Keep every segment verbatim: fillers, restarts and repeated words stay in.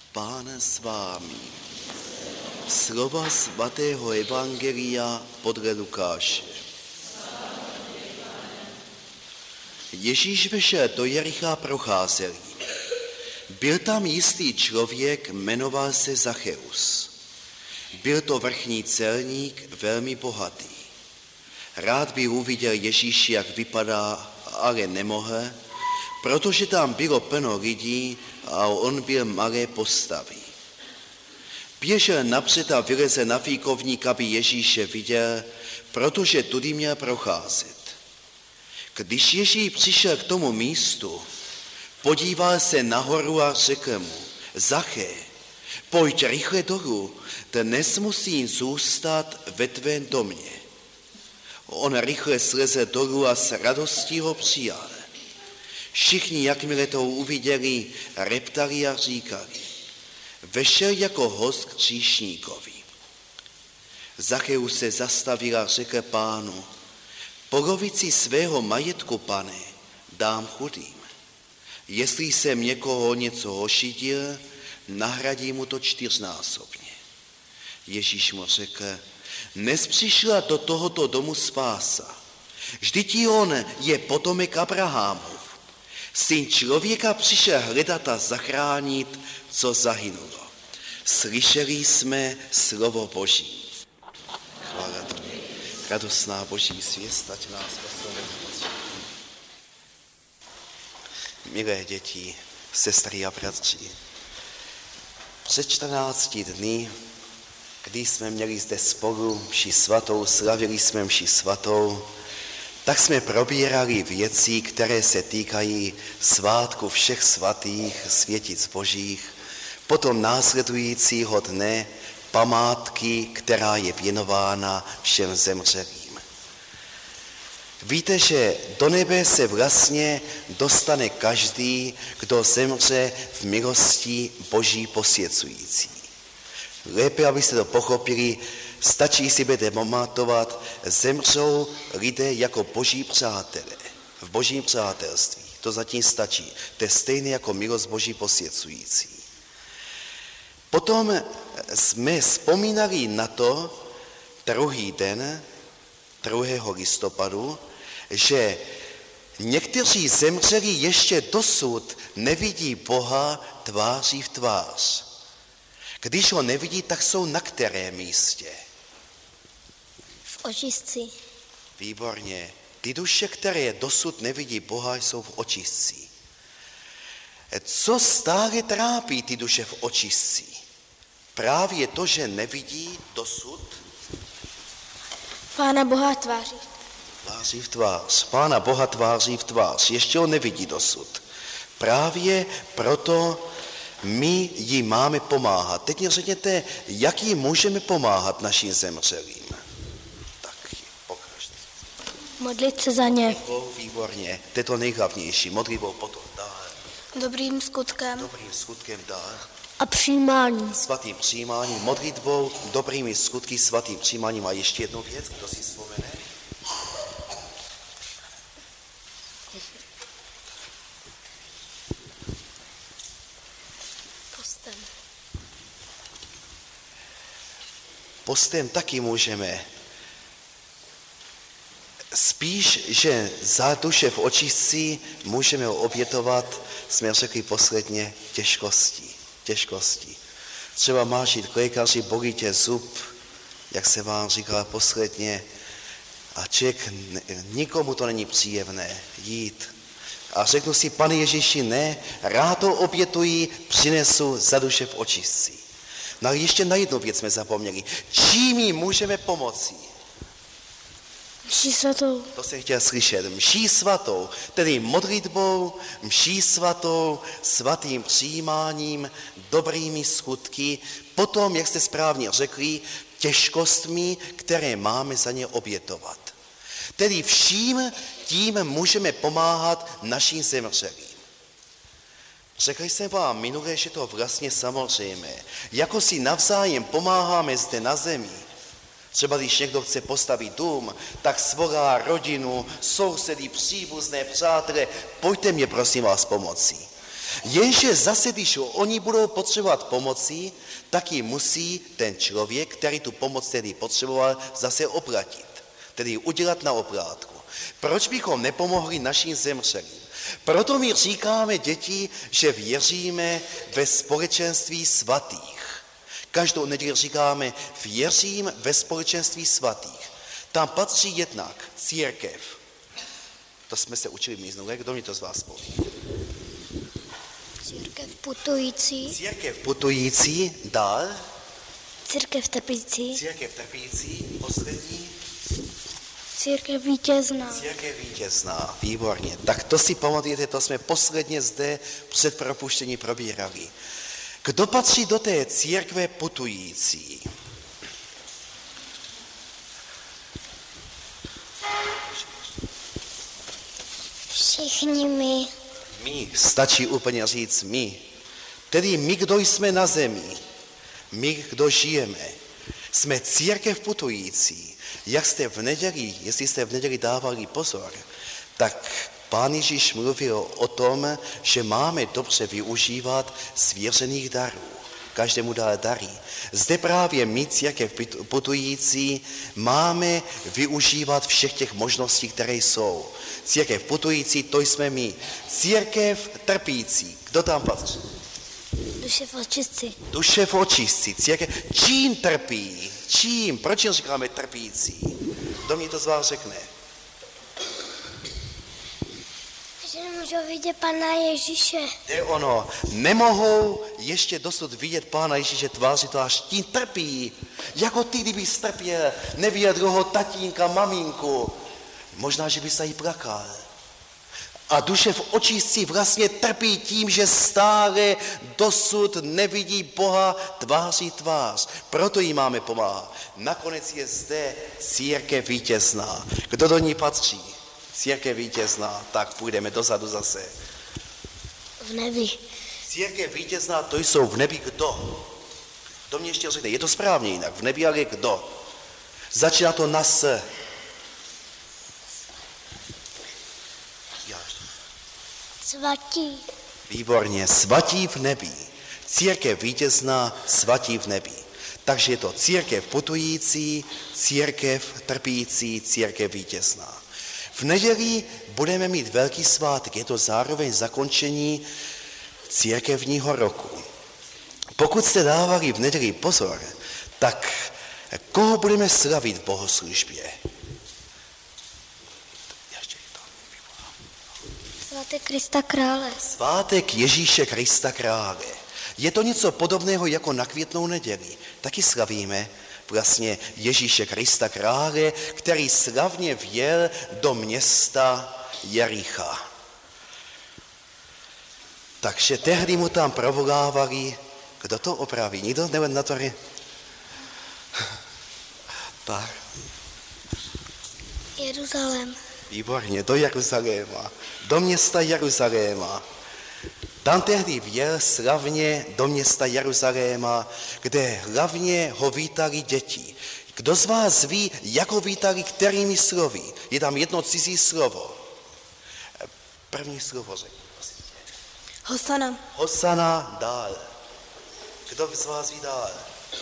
Pán s vámi. Slova svatého evangelia podle Lukáše. Ježíš vešel do Jericha procházel. Byl tam jistý člověk, jmenoval se Zacheus. Byl to vrchní celník, velmi bohatý. Rád by uviděl Ježíši, jak vypadá, ale nemohl, protože tam bylo plno lidí a on byl malé postavy. Běžel napřed a vylezl na fíkovník, aby Ježíše viděl, protože tudy měl procházet. Když Ježíš přišel k tomu místu, podíval se nahoru a řekl mu: Zaché, pojď rychle dolů, dnes musím zůstat ve tvém domě. On rychle slezl dolů a s radostí ho přijal. Všichni, jakmile to uviděli, reptali a říkali: Vešel jako host k hříšníkovi. Zacheus se zastavil a řekl Pánu: Polovici svého majetku, Pane, dám chudým. Jestli jsem někoho něco ošidil, nahradí mu to čtyřnásobně. Ježíš mu řekl: Dnes přišla do tohoto domu spása. Vždyť i on je potomek Abrahamův. Syn člověka přišel hledat a zachránit, co zahynulo. Slyšeli jsme slovo Boží. Chvála Tomu. Radostná Boží zvěst, ať nás osloví. Milé děti, sestry a bratři, před čtrnácti dny, kdy jsme měli zde spolu mši svatou, slavili jsme mši svatou, tak jsme probírali věci, které se týkají svátku všech svatých, světic božích, potom následujícího dne památky, která je věnována všem zemřelým. Víte, že do nebe se vlastně dostane každý, kdo zemře v milosti Boží posvěcující. Lépe, abyste to pochopili, stačí si budete pamatovat, zemřou lidé jako Boží přátelé, v Božím přátelství. To zatím stačí. To je stejné jako milost Boží posvěcující. Potom jsme vzpomínali na to druhý den, druhého listopadu, že někteří zemřeli ještě dosud nevidí Boha tváří v tvář. Když ho nevidí, tak jsou na kterém místě? V očistci. Výborně. Ty duše, které dosud nevidí Boha, jsou v očistci. Co stále trápí ty duše v očistci? Právě to, že nevidí dosud Pána Boha tváří. Tváří v tvář. Pána Boha tváří v tvář. Ještě ho nevidí dosud. Právě proto my jí máme pomáhat. Teď mě řekněte, jak jí můžeme pomáhat našim zemřelým. Tak, pokračte. Modlit se za ně. Výborně. To je to nejhlavnější. Modlitbou potom dál. Dobrým skutkem. Dobrým skutkem dál. A přijímáním. Svatým přijímáním, modlitbou, dobrými skutky, svatým přijímáním. A ještě jednu věc, kdo si vzpomene? Postem. Postem taky můžeme. Spíš, že za duše v očistci můžeme obětovat, jsme řekli posledně, těžkosti. těžkosti. Třeba máš jít k lékaři, bolí tě zub, jak se vám říkala posledně, a člověk, nikomu to není příjemné jít. A řeknu si: Pane Ježíši, ne, rád to obětuji, přinesu za duše v očistci. No ale ještě na jednu věc jsme zapomněli. Čím jí můžeme pomoci? Mší svatou. To jsem chtěl slyšet. Mší svatou, tedy modlitbou, mší svatou, svatým přijímáním, dobrými skutky, potom, jak jste správně řekli, těžkostmi, které máme za ně obětovat. Tedy vším tím můžeme pomáhat našim zemřelým. Řekl jsem vám minule, že to vlastně samozřejmé. Jako si navzájem pomáháme zde na zemi. Třeba když někdo chce postavit dům, tak svolá rodinu, sousedy, příbuzné, přátelé, pojďte mě prosím vás pomoci. Jenže zase, když oni budou potřebovat pomoci, tak jim musí ten člověk, který tu pomoc tedy potřeboval, zase oplatit. Tedy udělat na oplátku. Proč bychom nepomohli našim zemřelým? Proto my říkáme děti, že věříme ve společenství svatých. Každou neděli říkáme, věřím ve společenství svatých. Tam patří jednak církev. To jsme se učili minule, kdo mi to z vás poví? Církev putující. Církev putující, dál. Církev trpící. Církev trpící, poslední. Církev vítězná. Církev vítězná, výborně. Tak to si pamatujete, to jsme posledně zde před propuštění probírali. Kdo patří do té církve putující? Všichni my. My, stačí úplně říct my. Tedy my, kdo jsme na zemi, my, kdo žijeme, jsme církev putující. Jak jste v neděli, jestli jste v neděli dávali pozor, tak Pán Ježíš mluvil o tom, že máme dobře využívat svěřených darů. Každému dá dary. Zde právě my, církev putující, máme využívat všech těch možností, které jsou. Církev putující, to jsme my. Církev trpící, kdo tam patří? Duše v očistci. Duše v očistci. Církev, čím trpí? Čím? Proč jim říkáme trpící? Kdo mi to z vás řekne? Že nemůžou vidět Pana Ježíše. Je ono, nemohou ještě dosud vidět Pána Ježíše tváří tvář, tím trpí. Jako ty, kdyby strpěl, neviděl druhého tatínka, maminku. Možná, že by se jí plakal. A duše v očistci vlastně trpí tím, že stále dosud nevidí Boha tváří tvář. Proto jí máme pomáhat. Nakonec je zde církev vítězná. Kdo do ní patří? Církev vítězná. Tak půjdeme dozadu zase. V nebi. Církev vítězná, to jsou v nebi kdo? To mě ještě řekne. Je to správně jinak. V nebi ale kdo? Začíná to na s. Svatí. Výborně, svatí v nebi. Církev vítězná, svatí v nebi. Takže je to církev putující, církev trpící, církev vítězná. V neděli budeme mít velký svátek, je to zároveň zakončení církevního roku. Pokud jste dávali v neděli pozor, tak koho budeme slavit v bohoslužbě? Svátek Krista Krále. Svátek Ježíše Krista Krále. Je to něco podobného jako na Květnou neděli. Taky slavíme vlastně Ježíše Krista Krále, který slavně vjel do města Jericha. Takže tehdy mu tam provolávali, kdo to opraví? Nikdo nebo na to? Tak. Jeruzalém. Výborně, do Jeruzaléma, do města Jeruzaléma. Tam tehdy vjel slavně do města Jeruzaléma, kde hlavně ho vítali děti. Kdo z vás ví, jak ho vítali, kterými slovy? Je tam jedno cizí slovo. První slovo řekni. Hosana. Hosana dál. Kdo z vás ví dál?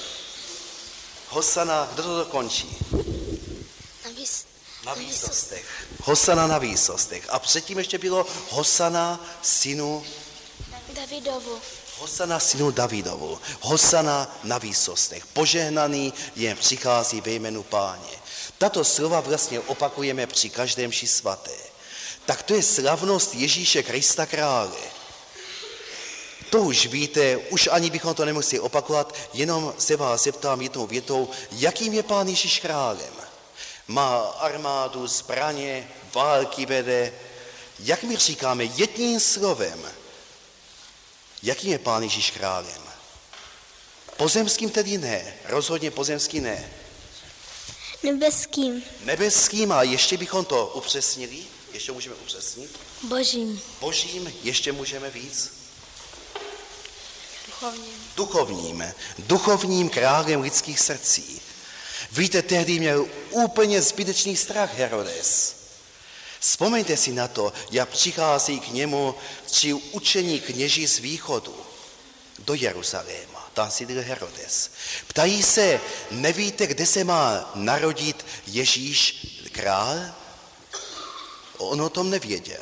Hosana, kdo to dokončí? Navíc. Na výsostech. Hosana na výsostech. A předtím ještě bylo Hosana synu Davidovu. Hosana synu Davidovu. Hosana na výsostech. Požehnaný jen přichází ve jménu Páně. Tato slova vlastně opakujeme při každém mši svaté. Tak to je slavnost Ježíše Krista Krále. To už víte, už ani bychom to nemuseli opakovat, jenom se vás zeptám jednou větou, jakým je Pán Ježíš králem? Má armádu, zbraně, války vede. Jak my říkáme jedním slovem, jakým je Pán Ježíš králem? Pozemským tedy ne, rozhodně pozemský ne. Nebeským. Nebeským a ještě bychom to upřesnili, ještě můžeme upřesnit. Božím. Božím ještě můžeme víc. Duchovním. Duchovním. Duchovním králem lidských srdcí. Víte, tehdy měl úplně zbytečný strach Herodes. Vzpomeňte si na to, jak přichází k němu tři učení kněží z východu do Jeruzaléma. Tam sídlil Herodes. Ptají se, nevíte, kde se má narodit Ježíš král? On o tom nevěděl.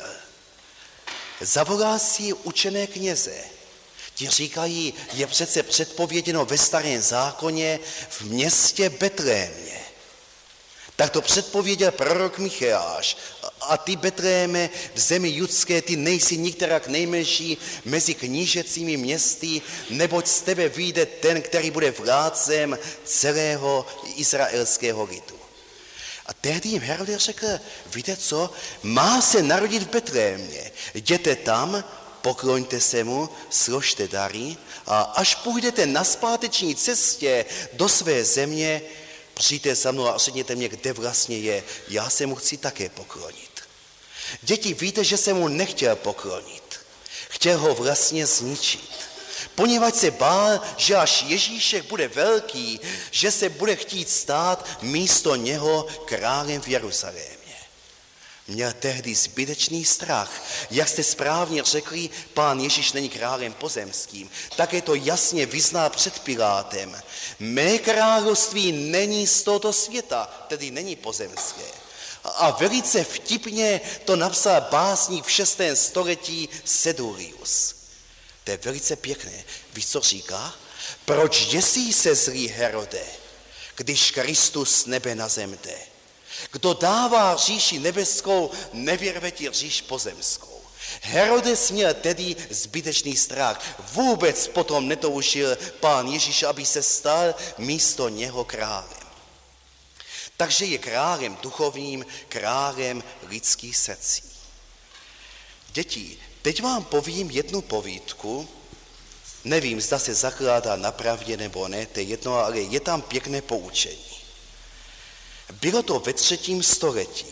Zavolá si učené kněze. Ti říkají, je přece předpověděno ve Starém zákoně v městě Betlémě. Tak to předpověděl prorok Micheáš. A ty, Betléme, v zemi judské, ty nejsi nikterak nejmenší mezi knížecími městy, neboť z tebe vyjde ten, který bude vládcem celého izraelského lidu. A tehdy jim Herodes řekl, víte co, má se narodit v Betlémě. Jděte tam, pokloňte se mu, složte dary a až půjdete na zpáteční cestě do své země, přijďte za mnou a řekněte mě, kde vlastně je. Já se mu chci také poklonit. Děti, víte, že se mu nechtěl poklonit. Chtěl ho vlastně zničit. Poněvadž se bál, že až Ježíšek bude velký, že se bude chtít stát místo něho králem v Jeruzalémě. Měl tehdy zbytečný strach. Jak jste správně řekli, pán Ježíš není králem pozemským. Také to jasně vyzná před Pilátem. Mé království není z tohoto světa, tedy není pozemské. A velice vtipně to napsal básník v šestém století Sedulius. To je velice pěkné. Víš, co říká? Proč děsí se zlý Herode, když Kristus nebe na zem jde? Kdo dává říši nebeskou, nevyrve ti říš pozemskou. Herodes měl tedy zbytečný strach. Vůbec potom netoužil pán Ježíš, aby se stal místo něho králem. Takže je králem duchovním, králem lidských srdcí. Děti, teď vám povím jednu povídku. Nevím, zda se zakládá na pravdě nebo ne, to je jedno, ale je tam pěkné poučení. Bylo to ve třetím století.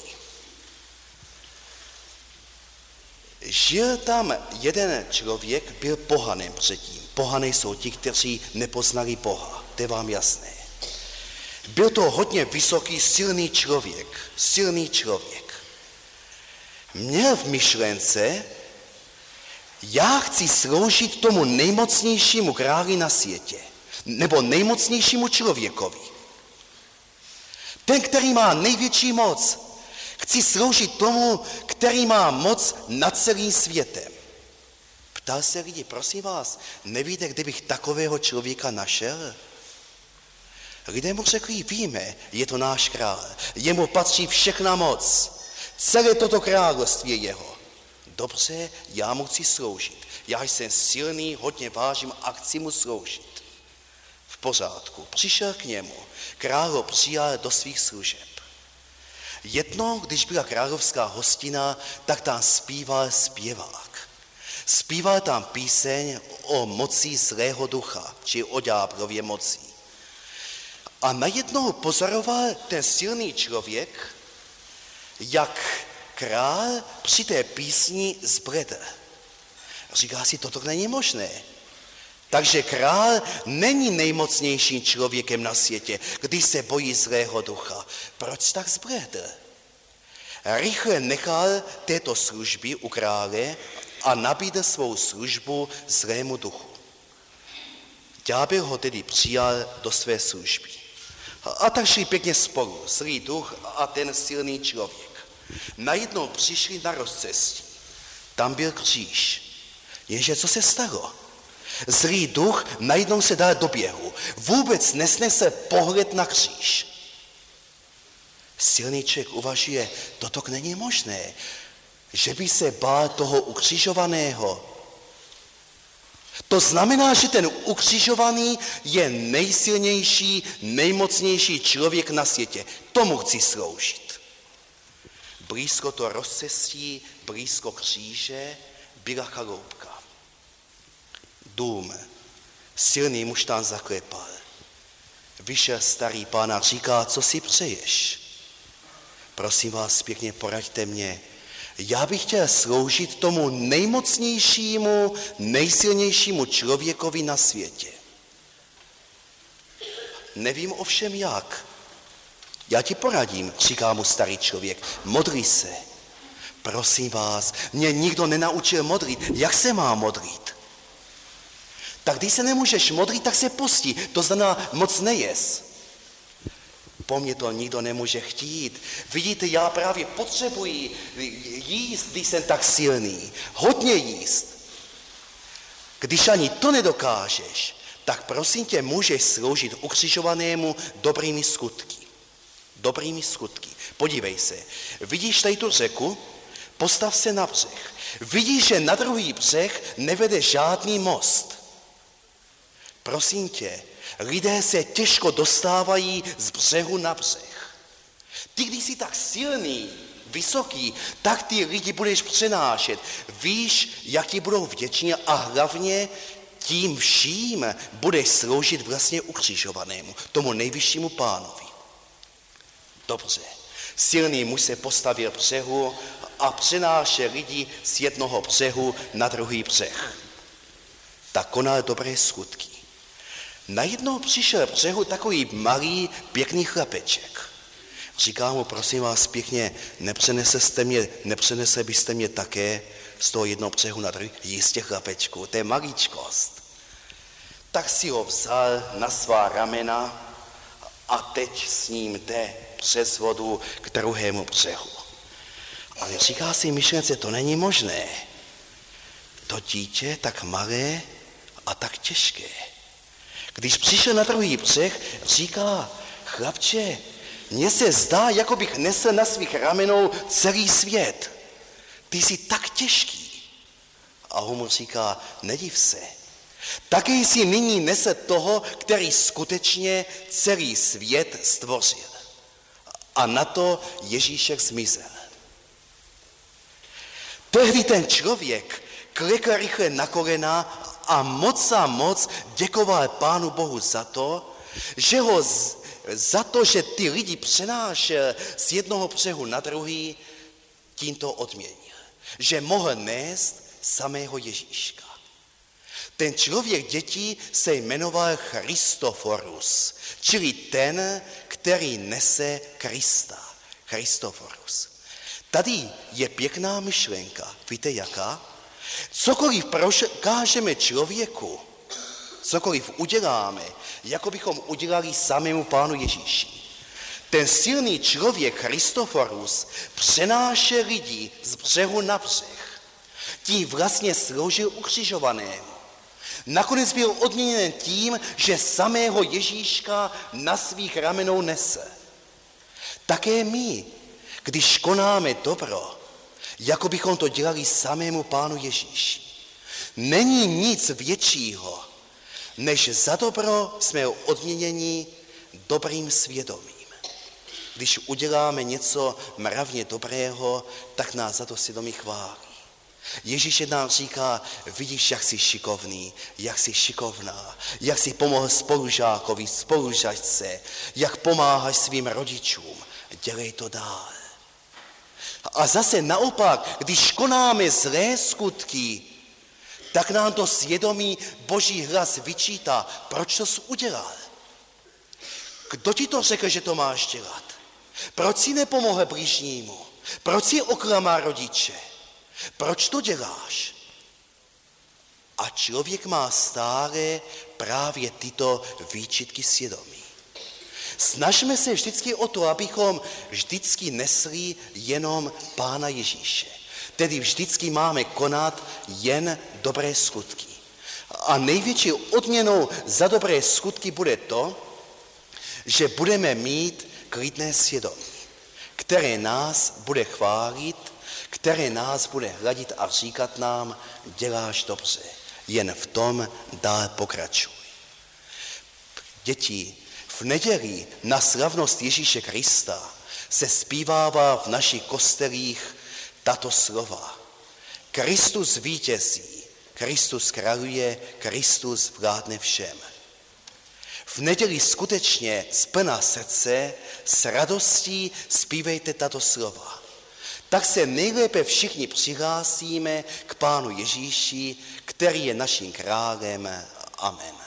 Žil tam jeden člověk, byl pohanem předtím. Pohané jsou ti, kteří nepoznali Boha, to je vám jasné. Byl to hodně vysoký, silný člověk, silný člověk. Měl v myšlence, já chci sloužit tomu nejmocnějšímu králi na světě, nebo nejmocnějšímu člověkovi. Ten, který má největší moc. Chci sloužit tomu, který má moc nad celým světem. Ptal se lidi, prosím vás, nevíte, kde bych takového člověka našel? Lidé mu řekli, víme, je to náš král. Jemu patří všechna moc. Celé toto království je jeho. Dobře, já mu chci sloužit. Já jsem silný, hodně vážím a chci mu sloužit. V pořádku. Přišel k němu. Král ho přijal do svých služeb. Jednou, když byla královská hostina, tak tam zpíval zpěvák. Zpíval tam píseň o moci zlého ducha, či o ďáblově moci. A najednou pozoroval ten silný člověk, jak král při té písni zbledl. Říká si, toto není možné. Takže král není nejmocnějším člověkem na světě, když se bojí zlého ducha. Proč tak zbledl? Rychle nechal této služby u krále a nabídl svou službu zlému duchu. Ďábel ho tedy přijal do své služby. A tak šli pěkně spolu, zlý duch a ten silný člověk. Najednou přišli na rozcestí. Tam byl kříž. Jenže co se stalo? Zlý duch najednou se dal do běhu. Vůbec nesnese pohled na kříž. Silný člověk uvažuje, toto není možné, že by se bál toho ukřižovaného. To znamená, že ten ukřižovaný je nejsilnější, nejmocnější člověk na světě. Tomu chci sloužit. Blízko to rozcestí, blízko kříže byla chaloupka. Dům. Silný muž tam zaklepal. Vyšel starý pán a říká, co si přeješ? Prosím vás, pěkně poraďte mě. Já bych chtěl sloužit tomu nejmocnějšímu, nejsilnějšímu člověkovi na světě. Nevím ovšem jak. Já ti poradím, říká mu starý člověk. Modli se. prosím vás, mě nikdo nenaučil modlit. Jak se má modlit? Tak když se nemůžeš modlit, tak se postí. To znamená, moc nejez. Po mně to nikdo nemůže chtít. Vidíte, já právě potřebuji jíst, když jsem tak silný. Hodně jíst. Když ani to nedokážeš, tak prosím tě, můžeš sloužit ukřižovanému dobrými skutky. Dobrými skutky. Podívej se, vidíš tady tu řeku? Postav se na břeh. Vidíš, že na druhý břeh nevede žádný most. Prosím tě, lidé se těžko dostávají z břehu na břeh. Ty, když jsi tak silný, vysoký, tak ty lidi budeš přenášet. Víš, jak ti budou vděční a hlavně tím vším budeš sloužit vlastně ukřižovanému, tomu nejvyššímu pánovi. Dobře, silný muž se postavil břehu a přenášel lidi z jednoho břehu na druhý břeh. Tak konal dobré skutky. Najednou přišel břehu takový malý, pěkný chlapeček. Říká mu, prosím vás pěkně, nepřenese, mě, nepřenese byste mě také z toho jednoho břehu na druhý? Jistě, chlapečku, to je maličkost. Tak si ho vzal na svá ramena a teď s ním jde přes vodu k druhému břehu. Ale říká si myšlence, to není možné. To dítě tak malé a tak těžké. Když přišel na druhý břeh, říká, chlapče, mně se zdá, jako bych nesl na svých ramenou celý svět. Ty jsi tak těžký. A on mu říká, nediv se. Taky jsi nyní nese toho, který skutečně celý svět stvořil. A na to Ježíšek zmizel. Tehdy ten člověk klekl rychle na kolena a moc a moc děkoval Pánu Bohu za to, že ho z, za to, že ty lidi přenášel z jednoho břehu na druhý, tímto odměnil. Že mohl nést samého Ježíška. Ten člověk dětí se jmenoval Christoforus, čili ten, který nese Krista. Christoforus. Tady je pěkná myšlenka. Víte jaká? Cokoliv prokážeme člověku, cokoliv uděláme, jako bychom udělali samému Pánu Ježíši. Ten silný člověk Christoforus přenášel lidi z břehu na břeh. Tím vlastně sloužil ukřižovanému. Nakonec byl odměněn tím, že samého Ježíška na svých ramenou nese. Také my, když konáme dobro, jako bychom to dělali samému Pánu Ježíši. Není nic většího, než za dobro jsme odměněni dobrým svědomím. Když uděláme něco mravně dobrého, tak nás za to svědomí chválí. Ježíš nám říká, vidíš, jak jsi šikovný, jak jsi šikovná, jak jsi pomohl spolužákovi, spolužačce, jak pomáháš svým rodičům. Dělej to dál. A zase naopak, když konáme zlé skutky, tak nám to svědomí Boží hlas vyčítá. Proč to jsi udělal? Kdo ti to řekl, že to máš dělat? Proč jsi nepomohl bližnímu? Proč jsi oklamal rodiče? Proč to děláš? A člověk má stále právě tyto výčitky svědomí. Snažme se vždycky o to, abychom vždycky nesli jenom Pána Ježíše. Tedy vždycky máme konat jen dobré skutky. A největší odměnou za dobré skutky bude to, že budeme mít klidné svědomí, které nás bude chválit, které nás bude hladit a říkat nám, děláš dobře, jen v tom dál pokračuj. Děti, v neděli na slavnost Ježíše Krista se zpívává v našich kostelích tato slova. Kristus vítězí, Kristus králuje, Kristus vládne všem. V neděli skutečně z plná srdce, s radostí zpívejte tato slova. Tak se nejlépe všichni přihlásíme k Pánu Ježíši, který je naším králem. Amen.